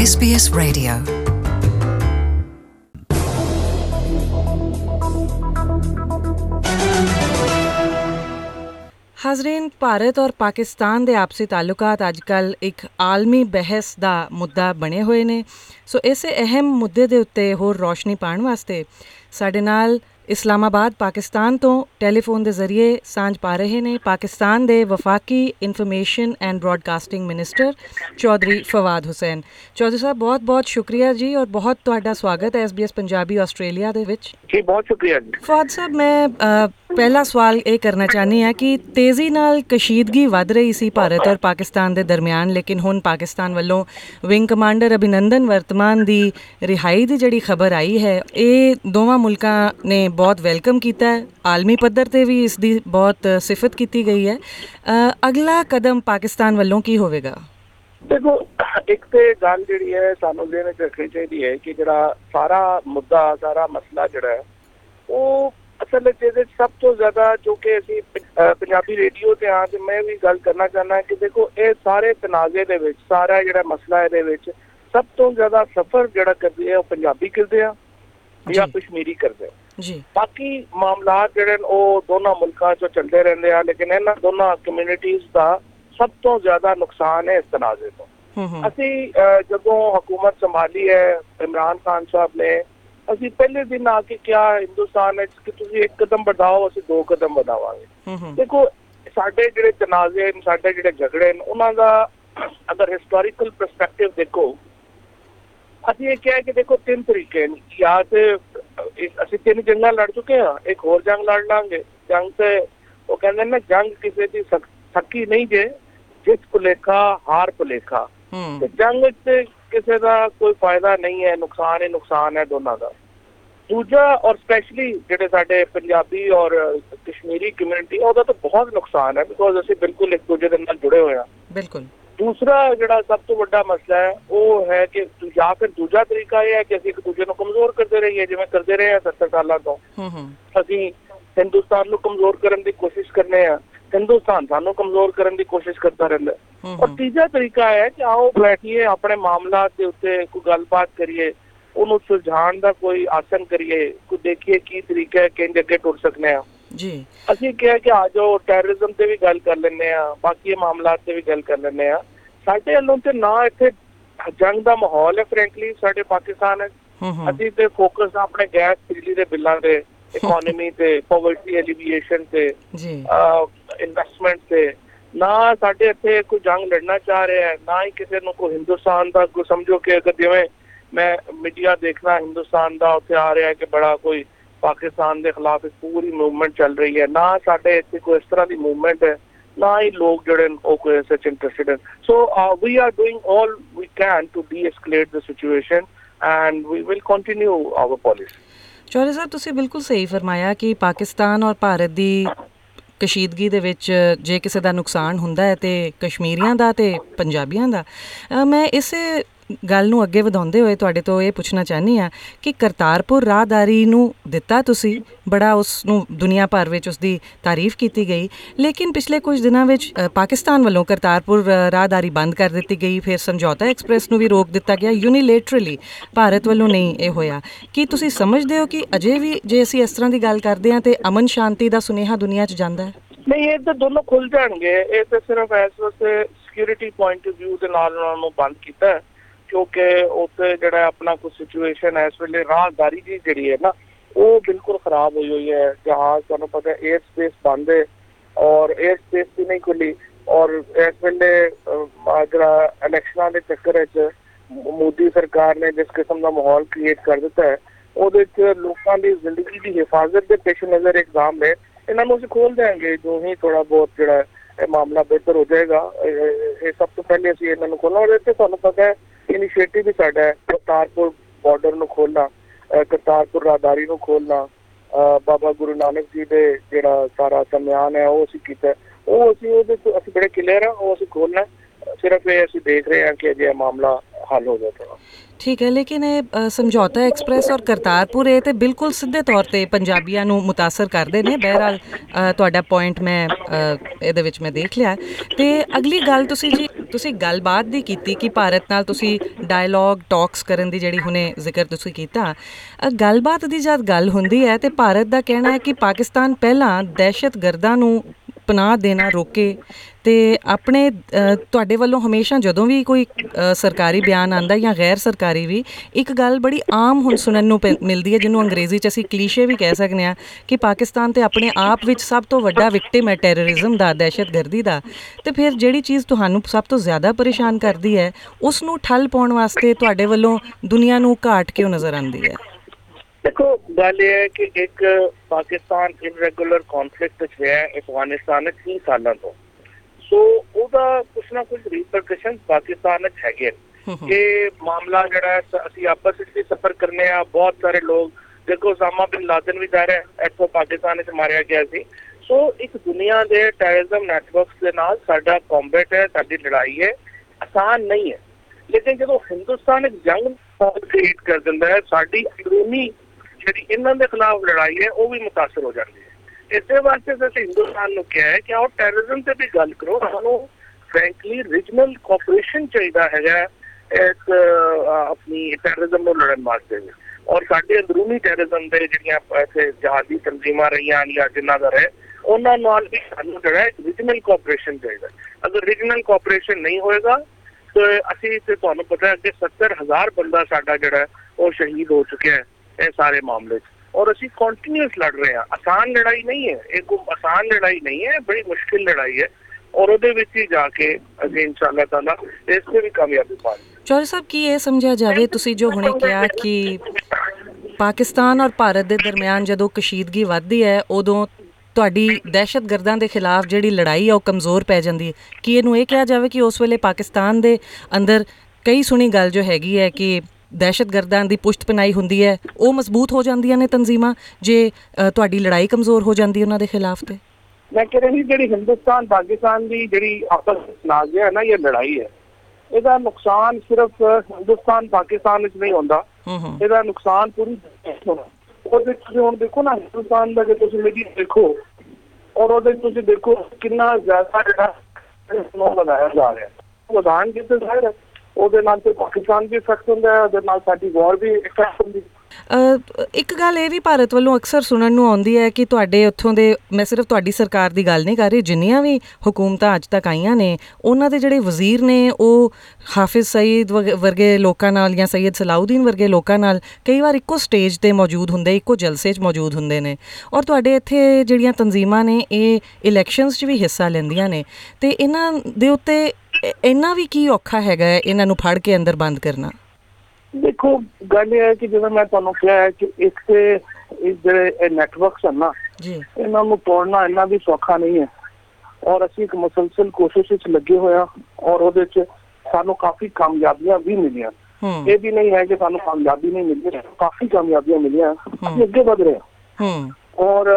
SBS Radio। ਹਾਜ਼ਰੀਨ, Bharat ਔਰ ਪਾਕਿਸਤਾਨ ਦੇ ਆਪਸੀ ਤਾਲੁਕਾਤ ਅੱਜ ਕੱਲ੍ਹ ਇੱਕ ਆਲਮੀ ਬਹਿਸ ਦਾ ਮੁੱਦਾ ਬਣੇ ਹੋਏ ਨੇ। ਸੋ ਇਸੇ ਅਹਿਮ ਮੁੱਦੇ ਦੇ ਉੱਤੇ ਹੋਰ ਰੌਸ਼ਨੀ ਪਾਉਣ ਵਾਸਤੇ ਸਾਡੇ ਨਾਲ ਇਸਲਾਮਾਬਾਦ ਪਾਕਿਸਤਾਨ ਤੋਂ ਟੈਲੀਫੋਨ ਦੇ ਜ਼ਰੀਏ ਸਾਂਝ ਪਾ ਰਹੇ ਨੇ ਪਾਕਿਸਤਾਨ ਦੇ ਵਫਾਕੀ information and broadcasting minister Chaudhry Fawad Hussain. Chaudhry sahib, ਬਹੁਤ ਬਹੁਤ ਸ਼ੁਕਰੀਆ ਜੀ ਔਰ ਬਹੁਤ ਤੁਹਾਡਾ ਸਵਾਗਤ ਹੈ SBS ਪੰਜਾਬੀ ਆਸਟ੍ਰੇਲੀਆ ਦੇ ਵਿੱਚ। ਜੀ ਬਹੁਤ ਸ਼ੁਕਰੀਆ ਜੀ। ਫਵਾਦ ਸਾਹਿਬ, ਮੈਂ ਪਹਿਲਾ ਸਵਾਲ ਇਹ ਕਰਨਾ ਚਾਹੁੰਦੀ ਹਾਂ ਕਿ ਤੇਜ਼ੀ ਨਾਲ ਕਸ਼ੀਦਗੀ ਵੱਧ ਰਹੀ ਸੀ ਭਾਰਤ ਔਰ ਪਾਕਿਸਤਾਨ ਦੇ ਦਰਮਿਆਨ, ਲੇਕਿਨ ਹੁਣ ਪਾਕਿਸਤਾਨ ਵੱਲੋਂ ਵਿੰਗ ਕਮਾਂਡਰ ਅਭਿਨੰਦਨ ਵਰਤਮਾਨ ਦੀ ਰਿਹਾਈ ਦੀ ਜਿਹੜੀ ਖਬਰ ਆਈ ਹੈ, ਇਹ ਦੋਵਾਂ ਮੁਲਕਾਂ ਨੇ ਬਹੁਤ ਵੈਲਕਮ ਕੀਤਾ ਹੈ। ਆਲਮੀ ਪੱਧਰ ਤੇ ਵੀ ਇਸ ਦੀ ਬਹੁਤ ਸਿਫਤ ਕੀਤੀ ਗਈ ਹੈ। ਅਗਲਾ ਕਦਮ ਪਾਕਿਸਤਾਨ ਵੱਲੋਂ ਕੀ ਹੋਵੇਗਾ? ਦੇਖੋ, ਇੱਕ ਤੇ ਗੱਲ ਜਿਹੜੀ ਹੈ ਸਾਨੂੰ ਜਿਹਨੇ ਰੱਖਣੀ ਚਾਹੀਦੀ ਹੈ ਕਿ ਜਿਹੜਾ ਸਾਰਾ ਮੁੱਦਾ, ਸਾਰਾ ਮਸਲਾ ਜਿਹੜਾ ਹੈ ਉਹ ਅਸਲ ਵਿੱਚ ਇਹਦੇ ਸਭ ਤੋਂ ਜ਼ਿਆਦਾ, ਜੋ ਕਿ ਅਸੀਂ ਪੰਜਾਬੀ ਰੇਡੀਓ ਤੇ ਆ ਤੇ ਮੈਂ ਵੀ ਗੱਲ ਕਰਨਾ ਚਾਹੁੰਦਾ ਕਿ ਦੇਖੋ ਇਹ ਸਾਰੇ ਤਨਾਜ਼ੇ ਦੇ ਵਿੱਚ, ਸਾਰਾ ਜਿਹੜਾ ਮਸਲਾ ਇਹਦੇ ਵਿੱਚ ਸਭ ਤੋਂ ਜ਼ਿਆਦਾ ਸਫਰ ਜਿਹੜਾ ਕਰਦੇ ਆ ਉਹ ਪੰਜਾਬੀ ਕਰਦੇ ਆ ਜਾਂ ਕਸ਼ਮੀਰੀ ਕਰਦੇ ਆ ਜੀ। ਬਾਕੀ ਮਾਮਲਾਤ ਜਿਹੜੇ ਉਹ ਦੋਨਾਂ ਮੁਲਕਾਂ 'ਚੋਂ ਚੱਲਦੇ ਰਹਿੰਦੇ ਆ, ਲੇਕਿਨ ਇਹਨਾਂ ਦੋਨਾਂ ਕਮਿਊਨਿਟੀਜ਼ ਦਾ ਸਭ ਤੋਂ ਜ਼ਿਆਦਾ ਨੁਕਸਾਨ ਹੈ ਇਸ ਤਨਾਜ਼ੇ ਤੋਂ। ਅਸੀਂ ਜਦੋਂ ਹਕੂਮਤ ਸੰਭਾਲੀ ਹੈ ਇਮਰਾਨ ਖਾਨ ਸਾਹਿਬ ਨੇ, ਅਸੀਂ ਪਹਿਲੇ ਦਿਨ ਆ ਕੇ ਕਿਹਾ ਹਿੰਦੁਸਤਾਨ ਵਿੱਚ ਕਿ ਤੁਸੀਂ ਇੱਕ ਕਦਮ ਵਧਾਓ, ਅਸੀਂ ਦੋ ਕਦਮ ਵਧਾਵਾਂਗੇ। ਦੇਖੋ, ਸਾਡੇ ਜਿਹੜੇ ਤਨਾਜ਼ੇ, ਸਾਡੇ ਜਿਹੜੇ ਝਗੜੇ ਨੇ, ਉਹਨਾਂ ਦਾ ਅਗਰ ਹਿਸਟੋਰੀਕਲ ਪਰਸਪੈਕਟਿਵ ਦੇਖੋ, ਅਸੀਂ ਇਹ ਕਿਹਾ ਕਿ ਦੇਖੋ ਤਿੰਨ ਤਰੀਕੇ ਨੇ। ਜਾਂ ਤੇ ਅਸੀਂ ਤਿੰਨ ਜੰਗਾਂ ਲੜ ਚੁੱਕੇ ਹਾਂ, ਇੱਕ ਹੋਰ ਜੰਗ ਲੜ ਲਾਂਗੇ। ਜੰਗ ਤੇ ਉਹ ਕਹਿੰਦੇ ਨਾ, ਜੰਗ ਕਿਸੇ ਦੀ ਸੱਕੀ ਨਹੀਂ ਜੇ, ਜਿਸ ਭੁਲੇਖਾ ਹਾਰ ਭੁਲੇਖਾ। ਤੇ ਜੰਗ ਤੇ ਕਿਸੇ ਦਾ ਕੋਈ ਫਾਇਦਾ ਨਹੀਂ ਹੈ, ਨੁਕਸਾਨ ਹੀ ਨੁਕਸਾਨ ਹੈ ਦੋਨਾਂ ਦਾ। ਦੂਜਾ, ਔਰ ਸਪੈਸ਼ਲੀ ਜਿਹੜੇ ਸਾਡੇ ਪੰਜਾਬੀ ਔਰ ਕਸ਼ਮੀਰੀ ਕਮਿਊਨਿਟੀ, ਉਹਦਾ ਤਾਂ ਬਹੁਤ ਨੁਕਸਾਨ ਹੈ, ਬਿਕੋਜ਼ ਅਸੀਂ ਬਿਲਕੁਲ ਇੱਕ ਦੂਜੇ ਦੇ ਨਾਲ ਜੁੜੇ ਹੋਏ ਹਾਂ। ਬਿਲਕੁਲ। ਦੂਸਰਾ ਜਿਹੜਾ ਸਭ ਤੋਂ ਵੱਡਾ ਮਸਲਾ ਹੈ ਉਹ ਹੈ ਕਿ ਜਾਂ ਫਿਰ ਦੂਜਾ ਤਰੀਕਾ ਇਹ ਹੈ ਕਿ ਅਸੀਂ ਇੱਕ ਦੂਜੇ ਨੂੰ ਕਮਜ਼ੋਰ ਕਰਦੇ ਰਹੀਏ, ਜਿਵੇਂ ਕਰਦੇ ਰਹੇ ਹਾਂ 70 ਸਾਲਾਂ ਤੋਂ। ਅਸੀਂ ਹਿੰਦੁਸਤਾਨ ਨੂੰ ਕਮਜ਼ੋਰ ਕਰਨ ਦੀ ਕੋਸ਼ਿਸ਼ ਕਰਨੇ ਆ, ਹਿੰਦੁਸਤਾਨ ਸਾਨੂੰ ਕਮਜ਼ੋਰ ਕਰਨ ਦੀ ਕੋਸ਼ਿਸ਼ ਕਰਦਾ ਰਹਿੰਦਾ। ਔਰ ਤੀਜਾ ਤਰੀਕਾ ਹੈ ਕਿ ਆਓ ਬੈਠੀਏ, ਆਪਣੇ ਮਾਮਲਾਤ ਦੇ ਉੱਤੇ ਕੋਈ ਗੱਲਬਾਤ ਕਰੀਏ, ਉਹਨੂੰ ਸੁਲਝਾਉਣ ਦਾ ਕੋਈ ਆਸਨ ਕਰੀਏ, ਕੋਈ ਦੇਖੀਏ ਕੀ ਤਰੀਕਾ ਹੈ, ਕਿੰਝ ਅੱਗੇ ਟੁਰ ਸਕਦੇ ਆ ਜੀ। ਅਸੀਂ ਕਿਹਾ ਕਿ ਆ ਜਾਓ ਟੈਰਰਿਜ਼ਮ ਤੇ ਵੀ ਗੱਲ ਕਰ ਲੈਂਦੇ ਆ, ਬਾਕੀ ਮਾਮਲਾਤ ਤੇ ਵੀ ਗੱਲ ਕਰ ਲੈਂਦੇ ਆ। ਸਾਡੇ ਵੱਲੋਂ ਤੇ ਨਾ ਇੱਥੇ ਜੰਗ ਦਾ ਮਾਹੌਲ ਹੈ ਫਰੈਂਕਲੀ ਸਾਡੇ ਪਾਕਿਸਤਾਨ ਵਿੱਚ। ਅਸੀਂ ਤੇ ਫੋਕਸ ਆਪਣੇ ਗੈਸ ਬਿਜਲੀ ਦੇ ਬਿੱਲਾਂ ਤੇ, ਇਕੋਨਮੀ ਤੇ, ਪੋਵਰਟੀ ਐਲੀਵੀਏਸ਼ਨ ਤੇ, ਇਨਵੈਸਟਮੈਂਟ ਤੇ। ਨਾ ਸਾਡੇ ਇੱਥੇ ਕੋਈ ਜੰਗ ਲੜਨਾ ਚਾਹ ਰਿਹਾ, ਨਾ ਹੀ ਕਿਸੇ ਨੂੰ ਕੋਈ ਹਿੰਦੁਸਤਾਨ ਦਾ ਕੋਈ, ਸਮਝੋ ਕਿ ਅਗਰ ਜਿਵੇਂ ਮੈਂ ਮੀਡੀਆ ਦੇਖਣਾ ਹਿੰਦੁਸਤਾਨ ਦਾ, ਉੱਥੇ ਆ ਰਿਹਾ ਕਿ ਬੜਾ ਕੋਈ ਪਾਕਿਸਤਾਨ ਦੇ ਖਿਲਾਫ ਇੱਕ ਪੂਰੀ ਮੂਵਮੈਂਟ ਚੱਲ ਰਹੀ ਹੈ। ਨਾ ਸਾਡੇ ਇੱਥੇ ਕੋਈ ਇਸ ਤਰ੍ਹਾਂ ਦੀ ਮੂਵਮੈਂਟ ਹੈ, ਨਾ ਹੀ ਲੋਕ ਜਿਹੜੇ ਉਹ ਕੋਈ ਸੱਚ ਇੰਟਰਸਟਿਡ ਹਨ। So we are doing all we can to de-escalate the situation and we will continue our policy. Chaudhry sahib, ਤੁਸੀਂ ਬਿਲਕੁਲ ਸਹੀ ਫਰਮਾਇਆ ਕਿ ਪਾਕਿਸਤਾਨ ਔਰ ਭਾਰਤ ਦੀ ਕਸ਼ੀਦਗੀ ਦੇ ਵਿੱਚ ਜੇ ਕਿਸੇ ਦਾ ਨੁਕਸਾਨ ਹੁੰਦਾ ਹੈ ਤੇ ਕਸ਼ਮੀਰੀਆਂ ਦਾ ਤੇ ਪੰਜਾਬੀਆਂ ਦਾ। ਮੈਂ ਇਸੇ ਗੱਲ ਨੂੰ ਅੱਗੇ ਵਧਾਉਂਦੇ ਹੋਏ ਤੁਹਾਡੇ ਤੋਂ ਇਹ ਪੁੱਛਣਾ ਚਾਹੁੰਦੀ ਹਾਂ ਕਿ ਕਰਤਾਰਪੁਰ ਰਾਹਦਾਰੀ ਨੂੰ ਦਿੱਤਾ ਤੁਸੀਂ, ਬੜਾ ਉਸ ਨੂੰ ਦੁਨੀਆ ਭਰ ਵਿੱਚ ਉਸ ਦੀ ਤਾਰੀਫ ਕੀਤੀ ਗਈ, ਲੇਕਿਨ ਪਿਛਲੇ ਕੁਝ ਦਿਨਾਂ ਵਿੱਚ ਪਾਕਿਸਤਾਨ ਵੱਲੋਂ ਕਰਤਾਰਪੁਰ ਰਾਹਦਾਰੀ ਬੰਦ ਕਰ ਦਿੱਤੀ ਗਈ। ਫਿਰ ਸਮਝੌਤਾ ਐਕਸਪ੍ਰੈਸ ਨੂੰ ਵੀ ਰੋਕ ਦਿੱਤਾ ਗਿਆ, ਯੂਨੀਲੇਟਰਲੀ, ਭਾਰਤ ਵੱਲੋਂ ਨਹੀਂ ਇਹ ਹੋਇਆ। ਕੀ ਤੁਸੀਂ ਸਮਝਦੇ ਹੋ ਕਿ ਅਜੇ ਵੀ ਜੇ ਅਸੀਂ ਇਸ ਤਰ੍ਹਾਂ ਦੀ ਗੱਲ ਕਰਦੇ ਹਾਂ ਤੇ ਅਮਨ ਸ਼ਾਂਤੀ ਦਾ ਸੁਨੇਹਾ ਦੁਨੀਆ 'ਚ ਜਾਂਦਾ ਹੈ? ਨਹੀਂ, ਇਹ ਤਾਂ ਦੋਨੋਂ ਖੁੱਲ ਜਾਣਗੇ। ਇਹ ਤਾਂ ਸਿਰਫ ਇਸ ਵਾਸਤੇ ਸਿਕਿਉਰਿਟੀ ਪੁਆਇੰਟ ਆਫ ਵਿਊ ਦੇ ਨਾਲ ਉਹਨਾਂ ਨੂੰ ਬੰਦ ਕੀਤਾ ਕਿਉਂਕਿ ਉੱਥੇ ਜਿਹੜਾ ਆਪਣਾ ਕੋਈ ਸਿਚੁਏਸ਼ਨ ਹੈ ਇਸ ਵੇਲੇ, ਰਾਹਦਾਰੀ ਦੀ ਜਿਹੜੀ ਹੈ ਨਾ ਉਹ ਬਿਲਕੁਲ ਖਰਾਬ ਹੋਈ ਹੈ। ਜਹਾਜ਼, ਤੁਹਾਨੂੰ ਪਤਾ ਏਅਰ ਸਪੇਸ ਬੰਦ ਹੈ ਔਰ ਏਅਰ ਸਪੇਸ ਵੀ ਨਹੀਂ ਖੁੱਲੀ। ਔਰ ਇਸ ਵੇਲੇ ਜਿਹੜਾ ਇਲੈਕਸ਼ਨਾਂ ਦੇ ਚੱਕਰ ਵਿੱਚ ਮੋਦੀ ਸਰਕਾਰ ਨੇ ਜਿਸ ਕਿਸਮ ਦਾ ਮਾਹੌਲ ਕ੍ਰੀਏਟ ਕਰ ਦਿੱਤਾ ਹੈ, ਉਹਦੇ 'ਚ ਲੋਕਾਂ ਦੀ ਜ਼ਿੰਦਗੀ ਦੀ ਹਿਫਾਜ਼ਤ ਦੇ ਪੇਸ਼ ਨਜ਼ਰ ਇਕਦਾਮ ਨੇ। ਇਹਨਾਂ ਨੂੰ ਅਸੀਂ ਖੋਲ ਦੇਵਾਂਗੇ ਜੋ ਹੀ ਥੋੜਾ ਬਹੁਤ ਜਿਹੜਾ ਇਹ ਮਾਮਲਾ ਬਿਹਤਰ ਹੋ ਜਾਏਗਾ। ਇਹ ਸਭ ਤੋਂ ਪਹਿਲੇ ਅਸੀਂ ਇਹਨਾਂ ਨੂੰ ਖੋਲ੍ਹਣਾ। ਉਹਦੇ 'ਤੇ ਤੁਹਾਨੂੰ ਪਤਾ ਹੈ ਇਨੀਸ਼ੀਏਟਿਵ ਵੀ ਸਾਡਾ ਹੈ, ਕਰਤਾਰਪੁਰ ਬਾਰਡਰ ਨੂੰ ਖੋਲ੍ਹਣਾ, ਕਰਤਾਰਪੁਰ ਰਾਹਦਾਰੀ ਨੂੰ ਖੋਲ੍ਹਣਾ, ਬਾਬਾ ਗੁਰੂ ਨਾਨਕ ਜੀ ਦੇ ਜਿਹੜਾ ਸਾਰਾ ਸੰਵਿਆਨ ਹੈ ਉਹ ਅਸੀਂ ਕੀਤਾ, ਉਹ ਅਸੀਂ ਉਹਦੇ 'ਚ ਅਸੀਂ ਬੜੇ ਕਲੀਅਰ ਹਾਂ, ਉਹ ਅਸੀਂ ਖੋਲ੍ਹਣਾ। ਸਿਰਫ ਇਹ ਅਸੀਂ ਦੇਖ ਰਹੇ ਹਾਂ ਕਿ ਅਜੇ ਮਾਮਲਾ ਹੱਲ ਹੋ ਜਾਏਗਾ। ਠੀਕ ਹੈ, ਲੇਕਿਨ ਇਹ ਸਮਝੌਤਾ ਐਕਸਪ੍ਰੈਸ ਔਰ ਕਰਤਾਰਪੁਰ ਇਹ ਤੇ ਬਿਲਕੁਲ ਸਿੱਧੇ ਤੌਰ ਤੇ ਪੰਜਾਬੀਆਂ ਨੂੰ ਮੁਤਾਸਰ ਕਰਦੇ ਨੇ। ਬਹਿਰਹਾਲ ਤੁਹਾਡਾ ਪੁਆਇੰਟ ਮੈਂ ਇਹਦੇ ਵਿੱਚ ਮੈਂ ਦੇਖ ਲਿਆ। ਤੇ ਅਗਲੀ ਗੱਲ ਤੁਸੀਂ ਗੱਲਬਾਤ ਦੀ ਕੀਤੀ ਕਿ ਭਾਰਤ ਨਾਲ ਤੁਸੀਂ ਡਾਇਲੋਗ ਟਾਕਸ ਕਰਨ ਦੀ ਜਿਹੜੀ ਹੁਣੇ ਜ਼ਿਕਰ ਤੁਸੀਂ ਕੀਤਾ। ਗੱਲਬਾਤ ਦੀ ਜਦ ਗੱਲ ਹੁੰਦੀ ਹੈ ਤੇ ਭਾਰਤ ਦਾ ਕਹਿਣਾ ਹੈ ਕਿ ਪਾਕਿਸਤਾਨ ਪਹਿਲਾਂ ਦਹਿਸ਼ਤਗਰਦਾਂ ਨੂੰ ਪਨਾਹ ਦੇਣਾ ਰੋਕੇ ਤੇ ਆਪਣੇ ਤੁਹਾਡੇ ਵੱਲੋਂ ਹਮੇਸ਼ਾ ਜਦੋਂ ਵੀ ਕੋਈ ਸਰਕਾਰੀ ਬਿਆਨ ਆਉਂਦਾ ਜਾਂ ਗੈਰ ਸਰਕਾਰੀ ਵੀ ਇੱਕ ਗੱਲ ਬੜੀ ਆਮ ਹੁਣ ਸੁਣਨ ਨੂੰ ਮਿਲਦੀ ਹੈ, ਜਿਹਨੂੰ ਅੰਗਰੇਜ਼ੀ 'ਚ ਅਸੀਂ ਕਲੀਸ਼ੇ ਵੀ ਕਹਿ ਸਕਦੇ ਹਾਂ ਕਿ ਪਾਕਿਸਤਾਨ ਤੇ ਆਪਣੇ ਆਪ ਵਿੱਚ ਸਭ ਤੋਂ ਵੱਡਾ ਵਿਕਟਿਮ ਹੈ ਟੈਰਰਿਜ਼ਮ ਦਾ, ਦਹਿਸ਼ਤਗਰਦੀ ਦਾ। ਤੇ ਫਿਰ ਜਿਹੜੀ ਚੀਜ਼ ਤੁਹਾਨੂੰ ਸਭ ਤੋਂ ਜ਼ਿਆਦਾ ਪਰੇਸ਼ਾਨ ਕਰਦੀ ਹੈ ਉਸ ਨੂੰ ਠੱਲ ਪਾਉਣ ਵਾਸਤੇ ਤੁਹਾਡੇ ਵੱਲੋਂ ਦੁਨੀਆ ਨੂੰ ਘਾਟ ਕਿਉਂ ਨਜ਼ਰ ਆਉਂਦੀ ਹੈ? ਦੇਖੋ, ਗੱਲ ਇਹ ਹੈ ਕਿ ਇੱਕ ਪਾਕਿਸਤਾਨ ਇਨਰੈਗੂਲਰ ਕੌਨਫਲਿਕਟ ਵਿੱਚ ਰਿਹਾ ਅਫਗਾਨਿਸਤਾਨ ਵਿੱਚ 30 ਸਾਲਾਂ ਤੋਂ, ਸੋ ਉਹਦਾ ਕੁਛ ਨਾ ਕੁਛ ਰੀਪਰਕਸ਼ਨ ਪਾਕਿਸਤਾਨ ਵਿੱਚ ਹੈਗੇ। ਇਹ ਮਾਮਲਾ ਜਿਹੜਾ ਅਸੀਂ ਆਪਸ ਵਿੱਚ ਵੀ ਸਫਰ ਕਰਨੇ ਆ, ਬਹੁਤ ਸਾਰੇ ਲੋਕ ਦੇਖੋ ਉਸਾਮਾ ਬਿਨ ਲਾਦਨ ਵੀ ਜਾ ਰਿਹਾ ਇੱਥੋਂ ਪਾਕਿਸਤਾਨ ਵਿੱਚ ਮਾਰਿਆ ਗਿਆ ਸੀ। ਸੋ ਇੱਕ ਦੁਨੀਆ ਦੇ ਟੈਰਰਿਜ਼ਮ ਨੈਟਵਰਕਸ ਦੇ ਨਾਲ ਸਾਡਾ ਕੰਬੈਟ ਹੈ, ਸਾਡੀ ਲੜਾਈ ਹੈ, ਆਸਾਨ ਨਹੀਂ ਹੈ। ਲੇਕਿਨ ਜਦੋਂ ਹਿੰਦੁਸਤਾਨ ਇੱਕ ਜੰਗ ਕ੍ਰੀਏਟ ਕਰ ਦਿੰਦਾ ਹੈ, ਸਾਡੀ ਅੰਦਰੂਨੀ ਜਿਹੜੀ ਇਹਨਾਂ ਦੇ ਖਿਲਾਫ ਲੜਾਈ ਹੈ ਉਹ ਵੀ ਮੁਤਾਸਰ ਹੋ ਜਾਂਦੀ ਹੈ। ਇਸੇ ਵਾਸਤੇ ਅਸੀਂ ਹਿੰਦੁਸਤਾਨ ਨੂੰ ਕਿਹਾ ਹੈ ਕਿ ਆਓ ਟੈਰਰਿਜ਼ਮ ਤੇ ਵੀ ਗੱਲ ਕਰੋ, ਸਾਨੂੰ ਫਰੈਂਕਲੀ ਰੀਜਨਲ ਕੋਆਪਰੇਸ਼ਨ ਚਾਹੀਦਾ ਹੈਗਾ ਇੱਕ ਆਪਣੀ ਟੈਰਰਿਜ਼ਮ ਨੂੰ ਲੜਨ ਵਾਸਤੇ ਵੀ। ਔਰ ਸਾਡੇ ਅੰਦਰੂਨੀ ਟੈਰਰਿਜ਼ਮ ਦੇ ਜਿਹੜੀਆਂ ਇੱਥੇ ਜਹਾਦੀ ਤੰਜ਼ੀਮਾਂ ਰਹੀਆਂ ਜਾਂ ਜਿਨ੍ਹਾਂ ਦਾ ਰਹੇ ਉਹਨਾਂ ਨਾਲ ਵੀ ਸਾਨੂੰ ਜਿਹੜਾ ਰੀਜਨਲ ਕੋਆਪਰੇਸ਼ਨ ਚਾਹੀਦਾ। ਅਗਰ ਰੀਜਨਲ ਕੋਆਪਰੇਸ਼ਨ ਨਹੀਂ ਹੋਏਗਾ ਤੇ ਅਸੀਂ ਤੇ ਤੁਹਾਨੂੰ ਪਤਾ ਹੈ ਕਿ 70,000 ਬੰਦਾ ਸਾਡਾ ਜਿਹੜਾ ਉਹ ਸ਼ਹੀਦ ਹੋ ਚੁੱਕਿਆ ਹੈ ਇਹ ਸਾਰੇ ਮਾਮਲੇ 'ਚ, ਔਰ ਅਸੀਂ ਕੰਟੀਨਿਊਸ ਲੜ ਰਹੇ ਹਾਂ। ਆਸਾਨ ਲੜਾਈ ਨਹੀਂ ਹੈ, ਇਹ ਕੋਈ ਆਸਾਨ ਲੜਾਈ ਨਹੀਂ ਹੈ, ਬੜੀ ਮੁਸ਼ਕਿਲ ਲੜਾਈ ਹੈ, ਔਰ ਉਹਦੇ ਵਿੱਚ ਹੀ ਜਾ ਕੇ ਅਸੀਂ ਇਨਸ਼ਾਅੱਲਾ ਤਾਲਾ ਇਸ ਤੇ ਵੀ ਕਾਮਯਾਬੀ ਪਾਵਾਂਗੇ। ਚੌਧਰੀ ਸਾਹਿਬ, ਕੀ ਇਹ ਸਮਝਿਆ ਜਾਵੇ ਤੁਸੀਂ ਜੋ ਹੁਣੇ ਕਿਹਾ ਕਿ ਪਾਕਿਸਤਾਨ ਔਰ ਭਾਰਤ ਦੇ ਦਰਮਿਆਨ ਜਦੋਂ ਕਸ਼ੀਦਗੀ ਵੱਧਦੀ ਹੈ ਉਦੋਂ ਤੁਹਾਡੀ ਦਹਿਸ਼ਤਗਰਦਾਂ ਦੇ ਖਿਲਾਫ ਜਿਹੜੀ ਲੜਾਈ ਹੈ ਉਹ ਕਮਜ਼ੋਰ ਪੈ ਜਾਂਦੀ ਹੈ? ਕੀ ਇਹਨੂੰ ਇਹ ਕਿਹਾ ਜਾਵੇ ਕਿ ਉਸ ਵੇਲੇ ਪਾਕਿਸਤਾਨ ਦੇ ਅੰਦਰ ਕਈ ਸੁਣੀ ਗੱਲ ਜੋ ਹੈਗੀ ਹੈ ਕਿ ਦਹਿਸ਼ਤਗਰਦਾਂ ਦੀ ਪੁਸ਼ਤ ਪਨਾਹੀ ਹੁੰਦੀ ਹੈ, ਉਹ ਮਜ਼ਬੂਤ ਹੋ ਜਾਂਦੀਆਂ ਨੇ ਤੰਜ਼ੀਮਾਂ ਜੇ ਤੁਹਾਡੀ ਲੜਾਈ ਕਮਜ਼ੋਰ ਹੋ ਜਾਂਦੀ ਉਹਨਾਂ ਦੇ ਖਿਲਾਫ? ਤੇ ਮੈਂ ਕਹਿ ਰਹੀ ਜਿਹੜੀ ਹਿੰਦੁਸਤਾਨ ਪਾਕਿਸਤਾਨ ਦੀ ਜਿਹੜੀ ਆਪਸ ਵਿੱਚ ਨਾਜ਼ੇ ਹੈ ਨਾ, ਇਹ ਲੜਾਈ ਹੈ, ਇਹਦਾ ਨੁਕਸਾਨ ਸਿਰਫ ਹਿੰਦੁਸਤਾਨ ਪਾਕਿਸਤਾਨ ਵਿੱਚ ਨਹੀਂ ਹੁੰਦਾ, ਇਹਦਾ ਨੁਕਸਾਨ ਪੂਰੀ ਦੁਨੀਆ ਵਿੱਚ ਹੋਣਾ। ਉਹਦੇ ਵਿੱਚ ਹੁਣ ਦੇਖੋ ਨਾ, ਹਿੰਦੁਸਤਾਨ ਦਾ ਜੇ ਤੁਸੀਂ ਮੀਡੀਆ ਦੇਖੋ ਔਰ ਉਹਦੇ ਤੁਸੀਂ ਦੇਖੋ ਕਿੰਨਾ ਜ਼ਿਆਦਾ ਜਿਹੜਾ ਲਗਾਇਆ ਜਾ ਰਿਹਾ, ਵਧਾਣ ਕਿਤੇ ਜ਼ਾਹਿਰ ਹੈ ਉਹਦੇ ਨਾਲ ਤੇ ਪਾਕਿਸਤਾਨ ਵੀ ਇਫੈਕਟ ਹੁੰਦਾ ਹੈ, ਉਹਦੇ ਨਾਲ ਸਾਡੀ ਵਾਰ ਵੀ ਇਫੈਕਟ ਹੁੰਦੀ। ਇੱਕ ਗੱਲ ਇਹ ਵੀ ਭਾਰਤ ਵੱਲੋਂ ਅਕਸਰ ਸੁਣਨ ਨੂੰ ਆਉਂਦੀ ਹੈ ਕਿ ਤੁਹਾਡੇ ਉੱਥੋਂ ਦੇ, ਮੈਂ ਸਿਰਫ ਤੁਹਾਡੀ ਸਰਕਾਰ ਦੀ ਗੱਲ ਨਹੀਂ ਕਰ ਰਹੀ, ਜਿੰਨੀਆਂ ਵੀ ਹੁਕੂਮਤਾਂ ਅੱਜ ਤੱਕ ਆਈਆਂ ਨੇ ਉਹਨਾਂ ਦੇ ਜਿਹੜੇ ਵਜ਼ੀਰ ਨੇ ਉਹ ਹਾਫਿਜ਼ ਸਈਦ ਵਰਗੇ ਲੋਕਾਂ ਨਾਲ ਜਾਂ ਸੈਯਦ ਸਲਾਉਦੀਨ ਵਰਗੇ ਲੋਕਾਂ ਨਾਲ ਕਈ ਵਾਰ ਇੱਕੋ ਸਟੇਜ 'ਤੇ ਮੌਜੂਦ ਹੁੰਦੇ, ਇੱਕੋ ਜਲਸੇ 'ਚ ਮੌਜੂਦ ਹੁੰਦੇ ਨੇ। ਔਰ ਤੁਹਾਡੇ ਇੱਥੇ ਜਿਹੜੀਆਂ ਤੰਜ਼ੀਮਾਂ ਨੇ ਇਹ ਇਲੈਕਸ਼ਨਸ 'ਚ ਵੀ ਹਿੱਸਾ ਲੈਂਦੀਆਂ ਨੇ, ਅਤੇ ਇਹਨਾਂ ਦੇ ਉੱਤੇ ਇੰਨਾ ਵੀ ਕੀ ਔਖਾ ਹੈਗਾ ਹੈ ਇਹਨਾਂ ਨੂੰ ਫੜ ਕੇ ਅੰਦਰ ਬੰਦ ਕਰਨਾ? ਦੇਖੋ, ਗੱਲ ਇਹ ਹੈ ਕਿ ਜਿਵੇਂ ਮੈਂ ਤੁਹਾਨੂੰ ਕਿਹਾ ਹੈ ਕਿ ਇੱਕ ਤੇ ਜਿਹੜੇ ਨੈਟਵਰਕਸ ਹਨ ਨਾ ਜੀ, ਇਹਨਾਂ ਨੂੰ ਤੋੜਨਾ ਇੰਨਾ ਵੀ ਸੌਖਾ ਨਹੀਂ ਹੈ, ਔਰ ਅਸੀਂ ਇੱਕ ਮੁਸਲਸਲ ਕੋਸ਼ਿਸ਼ ਵਿੱਚ ਲੱਗੇ ਹੋਏ ਹਾਂ ਔਰ ਉਹਦੇ 'ਚ ਸਾਨੂੰ ਕਾਫੀ ਕਾਮਯਾਬੀਆਂ ਵੀ ਮਿਲੀਆਂ। ਇਹ ਵੀ ਨਹੀਂ ਹੈ ਕਿ ਸਾਨੂੰ ਕਾਮਯਾਬੀ ਨਹੀਂ ਮਿਲੀ, ਕਾਫੀ ਕਾਮਯਾਬੀਆਂ ਮਿਲੀਆਂ, ਅਸੀਂ ਅੱਗੇ ਵਧ ਰਹੇ ਹਾਂ। ਔਰ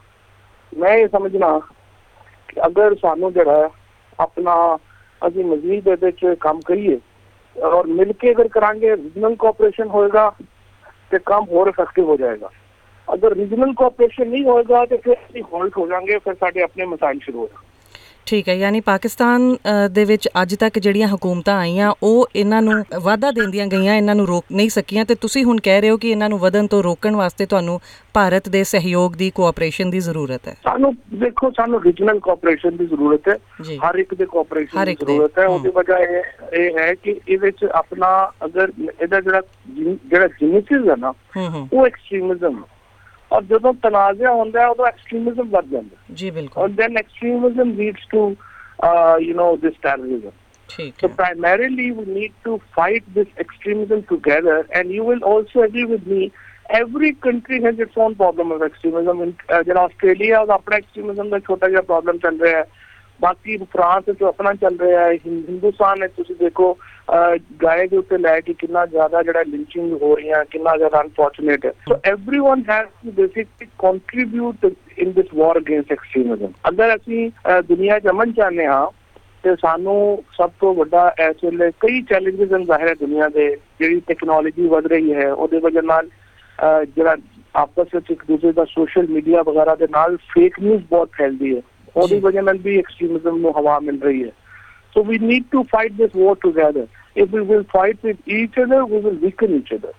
ਮੈਂ ਇਹ ਸਮਝਣਾ ਕਿ ਅਗਰ ਸਾਨੂੰ ਜਿਹੜਾ ਆਪਣਾ ਅਸੀਂ ਮਜ਼ੀਦ ਇਹਦੇ 'ਚ ਕੰਮ ਕਰੀਏ ਔਰ ਮਿਲ ਕੇ ਅਗਰ ਕਰਾਂਗੇ, ਰੀਜਨਲ ਕੋਆਪਰੇਸ਼ਨ ਹੋਏਗਾ ਤੇ ਕੰਮ ਹੋਰ ਇਫੈਕਟਿਵ ਹੋ ਜਾਏਗਾ। ਅਗਰ ਰੀਜਨਲ ਕੋਆਪਰੇਸ਼ਨ ਨਹੀਂ ਹੋਏਗਾ ਤੇ ਫਿਰ ਅਸੀਂ ਹੋਲਡ ਹੋ ਜਾਵਾਂਗੇ, ਫਿਰ ਸਾਡੇ ਆਪਣੇ ਮਸਾਇਲ ਸ਼ੁਰੂ ਹੋ ਜਾਣਗੇ। ਠੀਕ ਹੈ, ਯਾਨੀ ਪਾਕਿਸਤਾਨ ਦੇ ਵਿੱਚ ਅੱਜ ਤੱਕ ਜਿਹੜੀਆਂ ਹੁਕੂਮਤਾਂ ਆਈਆਂ ਉਹ ਇਹਨਾਂ ਨੂੰ ਵਾਧਾ ਦਿੰਦੀਆਂ ਗਈਆਂ, ਇਹਨਾਂ ਨੂੰ ਰੋਕ ਨਹੀਂ ਸਕੀਆਂ, ਤੇ ਤੁਸੀਂ ਹੁਣ ਕਹਿ ਰਹੇ ਹੋ ਕਿ ਇਹਨਾਂ ਨੂੰ ਵਧਣ ਤੋਂ ਰੋਕਣ ਵਾਸਤੇ ਤੁਹਾਨੂੰ ਭਾਰਤ ਦੇ ਸਹਿਯੋਗ ਦੀ, ਕੋਆਪਰੇਸ਼ਨ ਦੀ ਜ਼ਰੂਰਤ ਹੈ। ਸਾਨੂੰ ਦੇਖੋ, ਸਾਨੂੰ ਰੀਜਨਲ ਕੋਆਪਰੇਸ਼ਨ ਦੀ ਜ਼ਰੂਰਤ ਹੈ, ਹਰ ਇੱਕ ਦੇ ਕੋਆਪਰੇਸ਼ਨ ਦੀ ਜ਼ਰੂਰਤ ਹੈ। ਉਹਦੀ ਵਜ੍ਹਾ ਇਹ ਹੈ ਕਿ ਇਹਦੇ 'ਚ ਆਪਣਾ ਅਗਰ ਇਹਦਾ ਜਿਹੜਾ ਜਿਨਿਸਿਸ ਹੈ ਨਾ ਉਹ ਐਕਸਟ੍ਰੀਮਿਜ਼ਮ, ਔਰ ਜਦੋਂ ਤਨਾਜ਼ਾ ਹੁੰਦਾ ਹੈ ਉਦੋਂ ਐਕਸਟ੍ਰੀਮਿਜ਼ਮ ਵੱਧ ਜਾਂਦਾ ਜੀ। ਬਿਲਕੁਲ। ਔਰ then extremism leads to this terrorism. So primarily we need to fight this extremism together, and you will also agree with me, every country has its own problem of extremism. ਜਿਹੜਾ ਆਸਟ੍ਰੇਲੀਆ ਦਾ ਆਪਣਾ ਐਕਸਟ੍ਰੀਮਿਜ਼ਮ ਦਾ ਛੋਟਾ ਜਿਹਾ problem ਚੱਲ ਰਿਹਾ ਹੈ, ਬਾਕੀ France ਵਿੱਚ ਆਪਣਾ ਚੱਲ ਰਿਹਾ ਹੈ, ਹਿੰਦੁਸਤਾਨ ਵਿੱਚ ਤੁਸੀਂ ਦੇਖੋ ਗਾਏ ਦੇ ਉੱਤੇ ਲੈ ਕੇ ਕਿੰਨਾ ਜ਼ਿਆਦਾ ਜਿਹੜਾ ਲਿੰਚਿੰਗ ਹੋ ਰਹੀਆਂ, ਕਿੰਨਾ ਜ਼ਿਆਦਾ ਅਨਫੋਰਚੂਨੇਟ ਹੈ। So everyone has to basically contribute in this war against extremism. ਅਗਰ ਅਸੀਂ ਦੁਨੀਆ 'ਚ ਅਮਨ ਚਾਹੁੰਦੇ ਹਾਂ ਤੇ ਸਾਨੂੰ ਸਭ ਤੋਂ ਵੱਡਾ ਇਸ ਵੇਲੇ ਕਈ ਚੈਲੰਜਸ ਹਨ ਜ਼ਾਹਿਰ ਹੈ ਦੁਨੀਆ ਦੇ, ਜਿਹੜੀ ਟੈਕਨੋਲੋਜੀ ਵੱਧ ਰਹੀ ਹੈ ਉਹਦੇ ਵਜ੍ਹਾ ਨਾਲ ਜਿਹੜਾ ਆਪਸ ਵਿੱਚ ਇੱਕ ਦੂਜੇ ਦਾ ਸੋਸ਼ਲ ਮੀਡੀਆ ਵਗੈਰਾ ਦੇ ਨਾਲ ਫੇਕ ਨਿਊਜ਼ ਬਹੁਤ ਫੈਲਦੀ ਹੈ, ਉਹਦੀ ਵਜ੍ਹਾ ਨਾਲ ਵੀ ਐਕਸਟ੍ਰੀਮਿਜ਼ਮ ਨੂੰ ਹਵਾ ਮਿਲ ਰਹੀ ਹੈ। So we need to fight this war together. If we will fight with each other, we will weaken each other.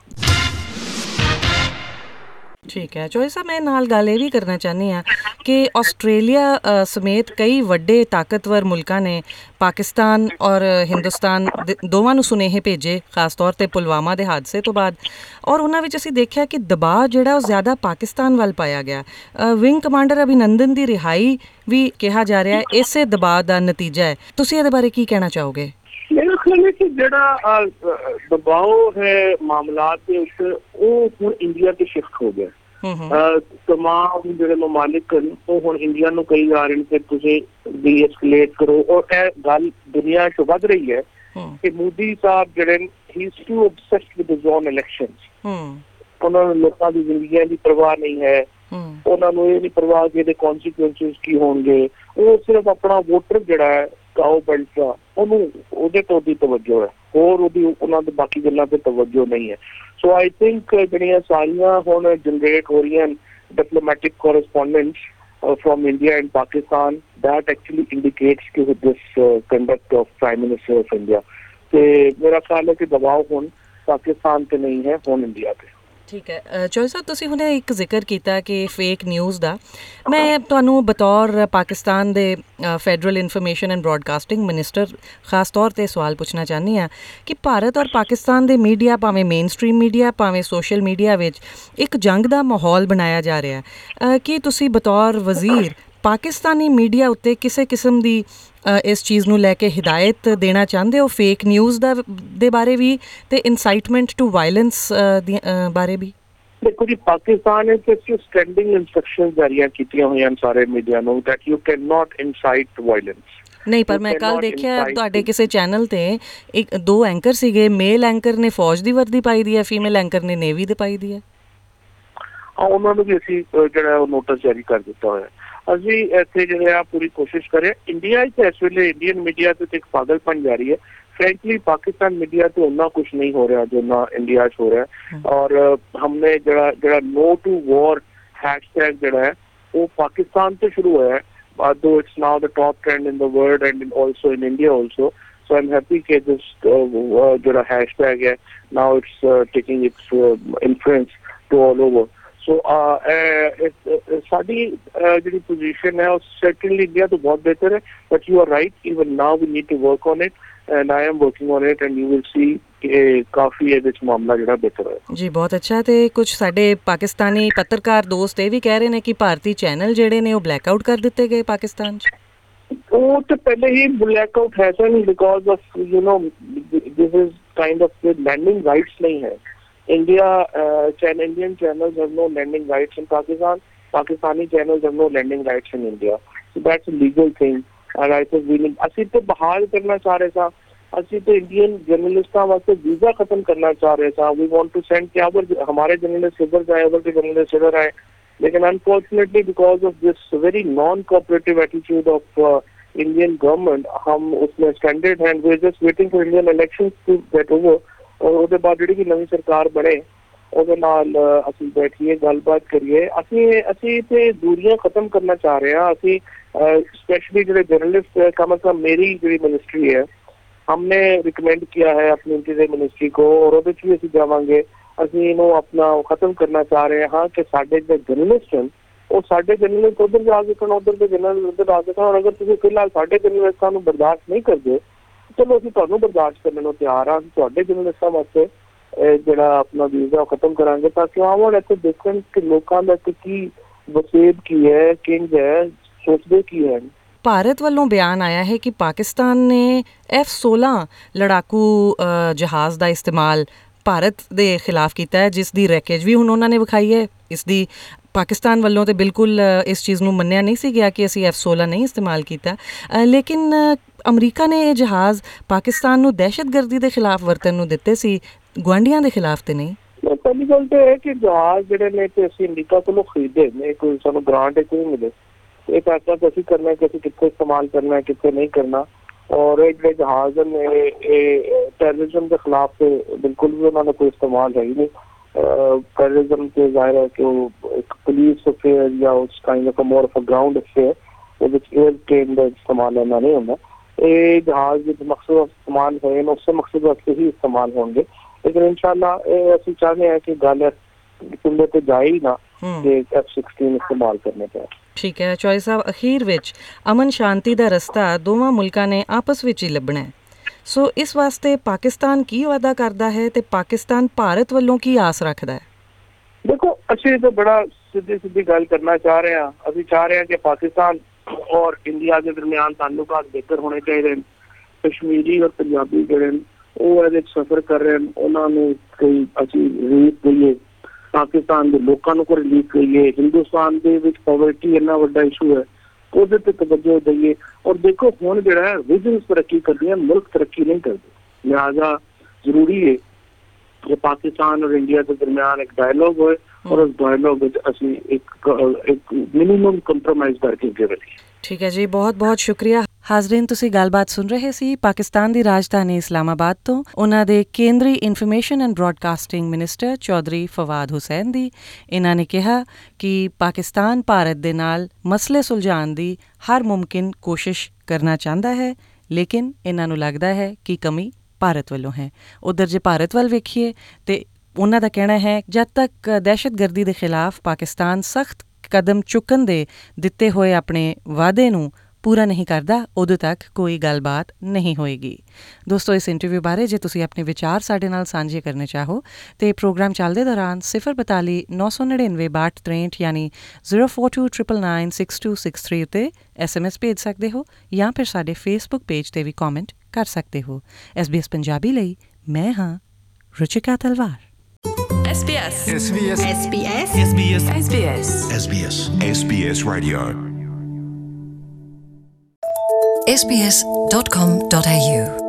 ਠੀਕ ਹੈ ਚੋਈ ਸਾਹਿਬ, ਮੈਂ ਨਾਲ ਗੱਲ ਇਹ ਵੀ ਕਰਨਾ ਚਾਹੁੰਦੀ ਹਾਂ ਕਿ ਆਸਟ੍ਰੇਲੀਆ ਸਮੇਤ ਕਈ ਵੱਡੇ ਤਾਕਤਵਰ ਮੁਲਕਾਂ ਨੇ ਪਾਕਿਸਤਾਨ ਔਰ ਹਿੰਦੁਸਤਾਨ ਦੋਵਾਂ ਨੂੰ ਸੁਨੇਹੇ ਭੇਜੇ, ਖਾਸ ਤੌਰ 'ਤੇ ਪੁਲਵਾਮਾ ਦੇ ਹਾਦਸੇ ਤੋਂ ਬਾਅਦ, ਔਰ ਉਹਨਾਂ ਵਿੱਚ ਅਸੀਂ ਦੇਖਿਆ ਕਿ ਦਬਾਅ ਜਿਹੜਾ ਉਹ ਜ਼ਿਆਦਾ ਪਾਕਿਸਤਾਨ ਵੱਲ ਪਾਇਆ ਗਿਆ। ਵਿੰਗ ਕਮਾਂਡਰ ਅਭਿਨੰਦਨ ਦੀ ਰਿਹਾਈ ਵੀ ਕਿਹਾ ਜਾ ਰਿਹਾ ਹੈ ਇਸੇ ਦਬਾਅ ਦਾ ਨਤੀਜਾ ਹੈ। ਤੁਸੀਂ ਇਹਦੇ ਬਾਰੇ ਕੀ ਕਹਿਣਾ ਚਾਹੋਗੇ? ਮੇਰਾ ਖਿਆਲ ਹੈ ਕਿ ਜਿਹੜਾ ਦਬਾਅ ਹੈ ਮਾਮਲਾਤ ਦੇ ਉੱਤੇ ਉਹ ਹੁਣ ਇੰਡੀਆ ਤੇ ਸ਼ਿਫਟ ਹੋ ਗਿਆ। ਤਮਾਮ ਜਿਹੜੇ ਮਮਾਲਿਕ ਹਨ ਉਹ ਹੁਣ ਇੰਡੀਆ ਨੂੰ ਕਹੀ ਜਾ ਰਹੇ ਨੇ ਕਿ ਤੁਸੀਂ ਡੀ-ਐਸਕੇਲੇਟ ਕਰੋ, ਔਰ ਇਹ ਗੱਲ ਦੁਨੀਆ 'ਚ ਵੱਧ ਰਹੀ ਹੈ ਕਿ ਮੋਦੀ ਸਾਹਿਬ ਜਿਹੜੇ he is too obsessed with his own elections। ਉਹਨਾਂ ਨੂੰ ਲੋਕਾਂ ਦੀ ਜ਼ਿੰਦਗੀਆਂ ਦੀ ਪਰਵਾਹ ਨਹੀਂ ਹੈ, ਉਹਨਾਂ ਨੂੰ ਇਹ ਨਹੀਂ ਪਰਵਾਹ ਕਿ ਇਹਦੇ ਕੌਨਸੀਕੁਐਂਸਿਸ ਕੀ ਹੋਣਗੇ। ਉਹ ਸਿਰਫ ਆਪਣਾ ਵੋਟਰ ਜਿਹੜਾ ਹੈ ਕਾਓ ਬਲਟਾ ਉਹਨੂੰ ਉਹਦੇ ਤੋਂ ਦੀ ਤਵੱਜੋ ਹੈ, ਹੋਰ ਉਹਨਾਂ ਦੇ ਬਾਕੀ ਗੱਲਾਂ ਤੇ ਤਵੱਜੋ ਨਹੀਂ ਹੈ। ਸੋ ਆਈ ਥਿੰਕ ਜਿਹੜੀਆਂ ਸਾਰੀਆਂ ਹੁਣ ਜਨਰੇਟ ਹੋ ਰਹੀਆਂ diplomatic correspondents from India and Pakistan, that actually indicates कि this conduct of Prime Minister of India। ਤੇ ਮੇਰਾ ਖਿਆਲ ਹੈ ਕਿ ਦਬਾਅ ਹੁਣ ਪਾਕਿਸਤਾਨ ਤੇ ਨਹੀਂ ਹੈ, ਹੁਣ ਇੰਡੀਆ ਤੇ। ਠੀਕ ਹੈ ਚੋਈ ਸਾਹਿਬ, ਤੁਸੀਂ ਹੁਣੇ ਇੱਕ ਜ਼ਿਕਰ ਕੀਤਾ ਕਿ ਫੇਕ ਨਿਊਜ਼ ਦਾ, ਮੈਂ ਤੁਹਾਨੂੰ ਬਤੌਰ ਪਾਕਿਸਤਾਨ ਦੇ federal information and broadcasting minister ਖਾਸ ਤੌਰ 'ਤੇ ਸਵਾਲ ਪੁੱਛਣਾ ਚਾਹੁੰਦੀ ਹਾਂ ਕਿ ਭਾਰਤ ਔਰ ਪਾਕਿਸਤਾਨ ਦੇ ਮੀਡੀਆ, ਭਾਵੇਂ ਮੇਨ ਸਟਰੀਮ ਮੀਡੀਆ ਭਾਵੇਂ ਸੋਸ਼ਲ ਮੀਡੀਆ ਵਿੱਚ ਇੱਕ ਜੰਗ ਦਾ ਮਾਹੌਲ ਬਣਾਇਆ ਜਾ ਰਿਹਾ। ਕੀ ਤੁਸੀਂ ਬਤੌਰ ਵਜ਼ੀਰ ਪਾਕਿਸਤਾਨੀ ਮੀਡੀਆ ਉੱਤੇ ਕਿਸੇ ਕਿਸਮ ਦੀ ਇਸ ਚੀਜ਼ ਨੂੰ ਲੈ ਕੇ ਹਿਦਾਇਤ ਦੇਣਾ ਚਾਹੁੰਦੇ ਹੋ, ਫੇਕ ਨਿਊਜ਼ ਦੇ ਬਾਰੇ ਵੀ ਤੇ ਇਨਸਾਈਟਮੈਂਟ ਟੂ ਵਾਇਲੈਂਸ ਬਾਰੇ ਵੀ? ਦੇਖੋ ਜੀ, ਪਾਕਿਸਤਾਨ ਨੇ ਸਟੈਂਡਿੰਗ ਇੰਸਟਰਕਸ਼ਨਸ ਜਾਰੀ ਕੀਤੀਆਂ ਹੋਈਆਂ ਸਾਰੇ ਮੀਡੀਆ ਨੂੰ that you cannot incite violence। ਨਹੀਂ, ਪਰ ਮੈਂ ਕੱਲ ਦੇਖਿਆ ਤੁਹਾਡੇ ਕਿਸੇ ਚੈਨਲ ਤੇ ਦੋ ਐਂਕਰ ਸੀਗੇ, ਮੇਲ ਐਂਕਰ ਨੇ ਫੌਜ ਦੀ ਵਰਦੀ ਪਾਈ ਦੀ ਹੈ, ਫੀਮੇਲ ਐਂਕਰ ਨੇ ਨੇਵੀ ਦੀ ਪਾਈ ਦੀ ਹੈ। ਉਹਨਾਂ ਨੂੰ ਵੀ ਅਸੀਂ ਜਿਹੜਾ ਉਹ ਨੋਟਿਸ ਜਾਰੀ ਕਰ ਦਿੱਤਾ ਹੋਇਆ। ਅਸੀਂ ਇੱਥੇ ਜਿਹੜੇ ਆ ਪੂਰੀ ਕੋਸ਼ਿਸ਼ ਕਰ ਰਹੇ। ਇੰਡੀਆ 'ਚ ਇਸ ਵੇਲੇ ਇੰਡੀਅਨ ਮੀਡੀਆ ਤੇ ਇੱਕ ਪਾਗਲਪਨ ਜਾਰੀ ਹੈ। फ्रेंकली पाकिस्तान मीडिया तो उतना कुछ नहीं हो रहा जो ना इंडिया हो रहा है। और हमने जरा नो टू वॉर हैशटैग जरा है वो पाकिस्तान से शुरू हुआ है, though it's now the top trend in the world and also in India also। So I'm happy that this jara hashtag hai now it's taking its influence to all over। So ਸਾਡੀ ਜਿਹੜੀ position ਹੈ ਉਹ certainly India ਤੋਂ ਬਹੁਤ ਬਿਹਤਰ ਹੈ, but you are right, even now we need to work on it and I am working on it and you will see ਕਿ ਕਾਫੀ ਇਹਦੇ 'ਚ ਮਾਮਲਾ ਜਿਹੜਾ ਬਿਹਤਰ ਹੈ। ਜੀ ਬਹੁਤ ਅੱਛਾ। ਤੇ ਕੁਝ ਸਾਡੇ ਪਾਕਿਸਤਾਨੀ ਪੱਤਰਕਾਰ ਦੋਸਤ ਇਹ ਵੀ ਕਹਿ ਰਹੇ ਨੇ ਕਿ ਭਾਰਤੀ ਚੈਨਲ ਜਿਹੜੇ ਨੇ ਉਹ ਬਲੈਕ ਆਊਟ ਕਰ ਦਿੱਤੇ ਗਏ ਪਾਕਿਸਤਾਨ 'ਚ। ਉਹ ਤਾਂ ਪਹਿਲੇ ਹੀ ਬਲੈਕ ਆਊਟ ਹੈ ਸਨ because of this is kind of landing rights ਨਹੀਂ ਹੈ। Indian channels have no landing rights in Pakistan. Pakistani channels have no landing rights in India. So that's a legal thing. And I think ਅਸੀਂ ਤੇ ਬਹਾਲ ਕਰਨਾ ਚਾਹ ਰਹੇ ਸਾਂ, ਅਸੀਂ ਤੇ ਇੰਡੀਅਨ ਜਰਨਲਿਸਟਾਂ ਵਾਸਤੇ ਵੀਜ਼ਾ ਖਤਮ ਕਰਨਾ ਚਾਹ ਰਹੇ ਸਾਂ। We want to send कि हमारे जर्नलिस्ट इधर जाए, उधर के जर्नलिस्ट इधर आए, लेकिन unfortunately because of this very non-cooperative attitude of Indian government, हम उसमें standard and we're just waiting for Indian elections to get over। और ਉਹਦੇ ਬਾਅਦ ਜਿਹੜੀ ਵੀ ਨਵੀਂ ਸਰਕਾਰ ਬਣੇ ਉਹਦੇ ਨਾਲ ਅਸੀਂ ਬੈਠੀਏ, ਗੱਲਬਾਤ ਕਰੀਏ। ਅਸੀਂ ਤੇ ਦੂਰੀਆਂ ਖਤਮ ਕਰਨਾ ਚਾਹ ਰਹੇ ਹਾਂ। ਅਸੀਂ स्पेशली ਜਿਹੜੇ जर्नलिस्ट कम से कम मेरी ਜਿਹੜੀ मिनिस्ट्री है हमने रिकमेंड किया है अपनी इंटीरियर मिनिस्ट्री को और ਉਹਦੇ 'ਚ ਵੀ ਅਸੀਂ ਜਾਵਾਂਗੇ। ਅਸੀਂ ਇਹਨੂੰ ਆਪਣਾ ਖਤਮ ਕਰਨਾ ਚਾਹ ਰਹੇ ਹਾਂ ਕਿ ਸਾਡੇ ਜਿਹੜੇ ਜਰਨਲਿਸਟ ਹਨ ਉਹ ਸਾਡੇ ਜਰਨਲਿਸਟ ਉੱਧਰ ਜਾ ਸਕਣ, ਉੱਧਰ ਦੇ ਜਰਨਲਿਸਟ ਉੱਧਰ ਆ ਸਕਣ। ਔਰ ਅਗਰ ਤੁਸੀਂ ਫਿਲਹਾਲ ਸਾਡੇ ਜਰਨਲਿਸਟਾਂ ਨੂੰ ਬਰਦਾਸ਼ਤ ਨਹੀਂ ਕਰਦੇ ਚਲੋ ਅਸੀਂ ਤੁਹਾਨੂੰ ਬਰਦਾਸ਼ਤ ਕਰਨ ਨੂੰ ਤਿਆਰ ਹਾਂ। ਤੁਹਾਡੇ ਜਰਨਲਿਸਟਾਂ ਵਾਸਤੇ ਜਿਹੜਾ ਆਪਣਾ ਵੀਜ਼ਾ ਖਤਮ ਕਰਾਂਗੇ ਤਾਂ ਕਿ ਆਮ ਵਾਲੇ ਇੱਥੇ ਦੇਖਣ ਕਿ ਲੋਕਾਂ ਦਾ ਕੀ ਵਸੇਬ ਕੀ ਹੈ, ਕਿੰਜ ਹੈ, ਸੋਚਦੇ ਕੀ ਹੈ। ਭਾਰਤ ਵੱਲੋਂ ਬਿਆਨ ਆਇਆ ਹੈ ਕਿ ਪਾਕਿਸਤਾਨ ਨੇ F-16 ਲੜਾਕੂ ਜਹਾਜ਼ ਦਾ ਇਸਤੇਮਾਲ ਭਾਰਤ ਦੇ ਖਿਲਾਫ ਕੀਤਾ ਹੈ, ਜਿਸ ਦੀ ਰੈਕੇਜ ਵੀ ਹੁਣ ਉਹਨਾਂ ਨੇ ਵਿਖਾਈ ਹੈ। ਇਸ ਦੀ ਪਾਕਿਸਤਾਨ ਵੱਲੋਂ ਤੇ ਬਿਲਕੁਲ ਇਸ ਚੀਜ਼ ਨੂੰ ਮੰਨਿਆ ਨਹੀਂ ਸੀ ਗਿਆ ਕਿ ਅਸੀਂ F-16 ਨਹੀਂ ਇਸਤੇਮਾਲ ਕੀਤਾ, ਲੇਕਿਨ ਅਮਰੀਕਾ ਨੇ ਇਹ ਜਹਾਜ਼ ਪਾਕਿਸਤਾਨ ਨੂੰ ਦਹਿਸ਼ਤਗਰਦੀ ਦੇ ਖਿਲਾਫ ਵਰਤਣ ਨੂੰ ਦਿੱਤੇ ਸੀ, ਗੁਆਂਢੀਆਂ ਦੇ ਖਿਲਾਫ ਤੇ ਨਹੀਂ। ਪਹਿਲੀ ਗੱਲ ਤਾਂ ਇਹ ਕਿ ਜਹਾਜ਼ ਜਿਹੜੇ ਨੇ ਤੇ ਅਸੀਂ ਅਮਰੀਕਾ ਕੋਲੋਂ ਖਰੀਦੇ ਨੇ, ਕੋਈ ਸਾਨੂੰ ਗ੍ਰਾਂਟ ਕੋਈ ਮਿਲੇ। ਇਹ ਫੈਸਲਾ ਅਸੀਂ ਕਰਨਾ ਕਿ ਅਸੀਂ ਕਿੱਥੇ ਇਸਤੇਮਾਲ ਕਰਨਾ ਹੈ, ਕਿੱਥੇ ਨਹੀਂ ਕਰਨਾ। और ये ਜਿਹੜੇ ਜਹਾਜ਼ ਨੇ ਇਹ ਟੈਰਰਿਜ਼ਮ ਦੇ ਖਿਲਾਫ ਤੇ ਬਿਲਕੁਲ ਵੀ ਉਹਨਾਂ ਦਾ ਕੋਈ ਇਸਤੇਮਾਲ ਹੈ ਹੀ ਨਹੀਂ। ਟੈਰਰਿਜ਼ਮ ਤੇ ਜ਼ਾਹਿਰ ਹੈ ਕਿ ਉਹ ਇੱਕ ਪੁਲਿਸ ਅਫੇਅਰ ਜਾਂ ਉਸ kind of more of a ground affair ਉਹਦੇ ਵਿੱਚ 에ਅਰ ਟ੍ਰੇਨ ਦਾ ਇਸਤੇਮਾਲ ਇੰਨਾ ਨਹੀਂ ਹੁੰਦਾ। ਇਹ ਜਹਾਜ਼ ਦੇ ਮਕਸਦ ਇਸਤੇਮਾਲ ਹੋਏ ਨੇ ਉਸੇ ਮਕਸਦ ਵਾਸਤੇ ਹੀ ਇਸਤੇਮਾਲ ਹੋਣਗੇ। ਲੇਕਿਨ ਇਨਸ਼ਾਅੱਲਾ ਇਹ ਅਸੀਂ ਚਾਹੁੰਦੇ ਹਾਂ ਕਿ ਗੱਲ ਕਿੰਨੇ ਤੇ ਜਾਏ ਹੀ ਨਾ ਕਿ F-16 ਇਸਤੇਮਾਲ ਕਰਨੇ ਪਏ। ਠੀਕ ਹੈ ਚੌਧਰੀ ਸਾਹਿਬ, ਅਖੀਰ ਵਿੱਚ ਅਮਨ ਸ਼ਾਂਤੀ ਦਾ ਰਸਤਾ ਦੋਵਾਂ ਮੁਲਕਾਂ ਨੇ ਆਪਸ ਵਿੱਚ ਹੀ ਲੱਭਣਾ ਹੈ। ਸੋ ਇਸ ਵਾਸਤੇ ਪਾਕਿਸਤਾਨ ਕੀ ਵਾਅਦਾ ਕਰਦਾ ਹੈ ਤੇ ਪਾਕਿਸਤਾਨ ਭਾਰਤ ਵੱਲੋਂ ਕੀ ਆਸ ਰੱਖਦਾ ਹੈ? ਦੇਖੋ ਅਸੀਂ ਤਾਂ ਬੜਾ ਸਿੱਧੀ ਗੱਲ ਕਰਨਾ ਚਾਹ ਰਹੇ ਹਾਂ। ਅਸੀਂ ਚਾਹ ਰਹੇ ਹਾਂ ਕਿ ਪਾਕਿਸਤਾਨ ਔਰ ਇੰਡੀਆ ਦੇ ਦਰਮਿਆਨ ਤਾਲੁਕਾਤ ਬਿਹਤਰ ਹੋਣੇ ਚਾਹੀਦੇ ਨੇ। ਕਸ਼ਮੀਰੀ ਔਰ ਪੰਜਾਬੀ ਜਿਹੜੇ ਉਹ ਇਹਦੇ 'ਚ ਸਫ਼ਰ ਕਰ ਰਹੇ ਨੇ ਉਹਨਾਂ ਨੂੰ ਕੋਈ ਅਸੀਂ ਰਿਲੀਫ ਦਈਏ, ਪਾਕਿਸਤਾਨ ਦੇ ਲੋਕਾਂ ਨੂੰ ਕੋਈ ਰਿਲੀਫ ਦਈਏ। ਹਿੰਦੁਸਤਾਨ ਦੇ ਵਿੱਚ ਪਾਵਰਟੀ ਇੰਨਾ ਵੱਡਾ ਇਸ਼ੂ ਹੈ ਉਹਦੇ ਤੇ ਤਵੱਜੋ ਦਈਏ। ਔਰ ਦੇਖੋ ਹੁਣ ਜਿਹੜਾ ਹੈ ਰੀਜਨਸ ਤਰੱਕੀ ਕਰਦੀਆਂ, ਮੁਲਕ ਤਰੱਕੀ ਨਹੀਂ ਕਰਦੇ। ਲਿਹਾਜ਼ਾ ਜ਼ਰੂਰੀ ਹੈ ਕਿ ਪਾਕਿਸਤਾਨ ਔਰ ਇੰਡੀਆ ਦੇ ਦਰਮਿਆਨ ਇੱਕ ਡਾਇਲੋਗ ਹੋਏ ਔਰ ਉਸ ਡਾਇਲੋਗ ਵਿੱਚ ਅਸੀਂ ਇੱਕ ਮਿਨੀਮਮ ਕੰਪਰੋਮਾਈਜ਼ ਕਰਕੇ ਅੱਗੇ ਵਧੀਏ। ਠੀਕ ਹੈ ਜੀ, ਬਹੁਤ ਬਹੁਤ ਸ਼ੁਕਰੀਆ। ਹਾਜ਼ਰੀਨ, ਤੁਸੀਂ ਗੱਲਬਾਤ ਸੁਣ ਰਹੇ ਸੀ ਪਾਕਿਸਤਾਨ ਦੀ ਰਾਜਧਾਨੀ ਇਸਲਾਮਾਬਾਦ ਤੋਂ ਉਹਨਾਂ ਦੇ ਕੇਂਦਰੀ information and broadcasting minister Chaudhry Fawad Hussain ਦੀ। ਇਹਨਾਂ ਨੇ ਕਿਹਾ ਕਿ ਪਾਕਿਸਤਾਨ ਭਾਰਤ ਦੇ ਨਾਲ ਮਸਲੇ ਸੁਲਝਾਉਣ ਦੀ ਹਰ ਮੁਮਕਿਨ ਕੋਸ਼ਿਸ਼ ਕਰਨਾ ਚਾਹੁੰਦਾ ਹੈ, ਲੇਕਿਨ ਇਹਨਾਂ ਨੂੰ ਲੱਗਦਾ ਹੈ ਕਿ ਕਮੀ ਭਾਰਤ ਵੱਲੋਂ ਹੈ। ਉੱਧਰ ਜੇ ਭਾਰਤ ਵੱਲ ਵੇਖੀਏ ਤੇ ਉਹਨਾਂ ਦਾ ਕਹਿਣਾ ਹੈ ਜਦ ਤੱਕ ਦਹਿਸ਼ਤਗਰਦੀ ਦੇ ਖਿਲਾਫ ਪਾਕਿਸਤਾਨ ਸਖਤ ਕਦਮ ਚੁੱਕਣ ਦੇ ਦਿੱਤੇ ਹੋਏ ਆਪਣੇ ਵਾਅਦੇ ਨੂੰ ਪੂਰਾ ਨਹੀਂ ਕਰਦਾ ਉਦੋਂ ਤੱਕ ਕੋਈ ਗੱਲਬਾਤ ਨਹੀਂ ਹੋਏਗੀ। ਦੋਸਤੋ, ਇਸ ਇੰਟਰਵਿਊ ਬਾਰੇ ਜੇ ਤੁਸੀਂ ਆਪਣੇ ਵਿਚਾਰ ਸਾਡੇ ਨਾਲ ਸਾਂਝੇ ਕਰਨੇ ਚਾਹੋ ਤੇ ਪ੍ਰੋਗਰਾਮ ਚੱਲਦੇ ਦੌਰਾਨ 042 999 6263 ਯਾਨੀ 0429996263 ਉੱਤੇ SMS ਭੇਜ ਸਕਦੇ ਹੋ ਜਾਂ ਫਿਰ ਸਾਡੇ ਫੇਸਬੁੱਕ ਪੇਜ ਤੇ ਵੀ ਕਮੈਂਟ ਕਰ ਸਕਦੇ ਹੋ। SBS ਪੰਜਾਬੀ ਲਈ ਮੈਂ ਹਾਂ ਰੁਚਿਕਾ ਤਲਵਾਰ। SBS SBS SBS SBS SBS SBS SBS Radio SBS.com.au